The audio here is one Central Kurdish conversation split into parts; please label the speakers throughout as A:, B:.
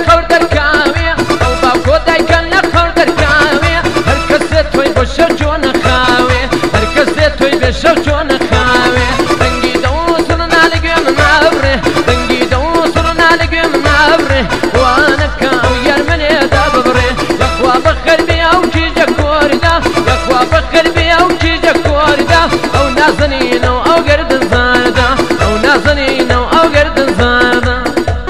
A: لخور دركاوي او باكو دايكن لخور دركاوي هركسي توي بشو جون خاوي هركسي توي بشو جون خاوي دنگي دوسرنا لقيم نابره دنگي دوسرنا لقيم نابره وانا كاو يرمني داببره يخوا بخر بي او كيجا كوردا يخوا بخر بي او كيجا كوردا او نازنينو او قرد زاردا او نازنينو او قرد زاردا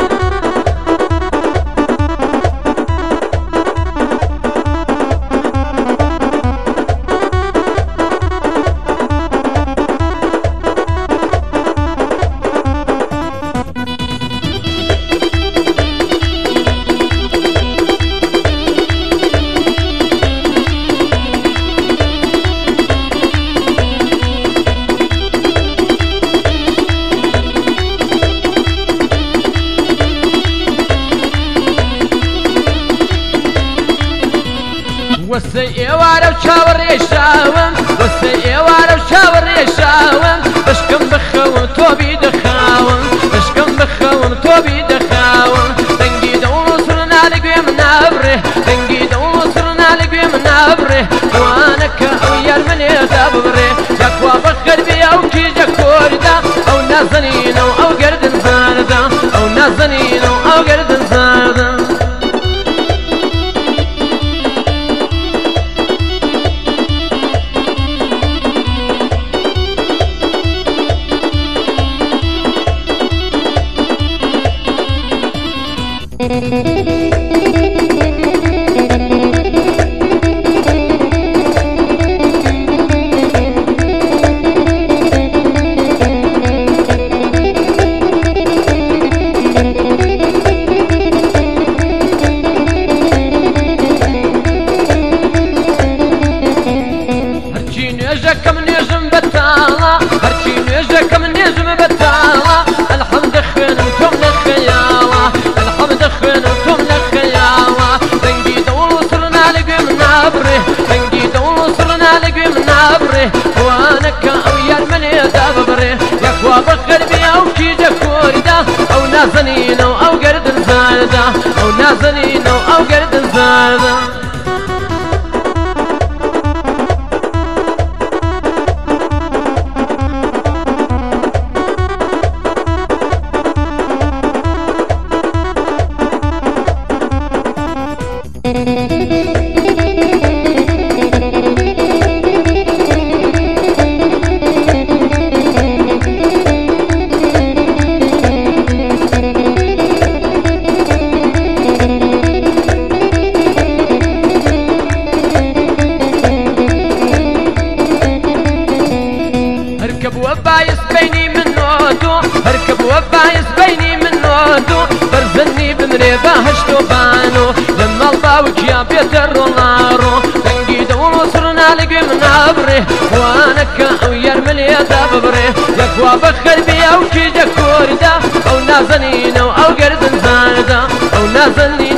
A: وسي وارو شاور يشاوم وسي وارو شاور يشاوم بشكم بخون توبي دخاوم بشكم بخون توبي دخاوم دنگي دوسرنا لقيم نابره دنگي دوسرنا لقيم نابره وانا كاو يرمني دابره يكوا بخر بي او كيجا كوردا او نازنينو او قردن زاردا او نازنينو او قردن زاردا كم نجم بتالا هرشي نجا كم نجم بتالا الحمد خنتم لخيالا الحمد خنتم لخيالا دنگي دوسرنا لقيم نابره دنگي دوسرنا لقيم نابره وانا كاو يرمني دابره يكوا بخر بي او كيجا كوردا او نازنينو او قرد زاردا او نازنينو او قرد زاردا هركب وبايس بيني من نوتو هركب وبايس بيني من نوتو برزني بمريبه هشتو بانو لما الباوك يا بيت الرولارو دنگي دوسرنا لقيم نابره وانا كاو يرملي داببره يكوا بخر بي او كيجا كوردا او نازنينو او قرد زاردا او نازنينو